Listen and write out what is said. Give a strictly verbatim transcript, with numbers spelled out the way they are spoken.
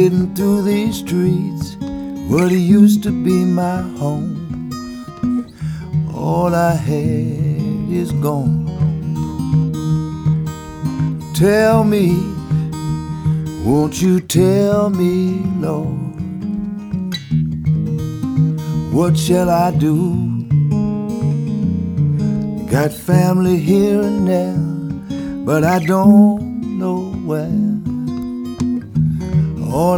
getting through these streets, what used to be my home. All I had is gone. Tell me, won't you tell me, Lord, what shall I do? Got family here and there, but I don't know where. All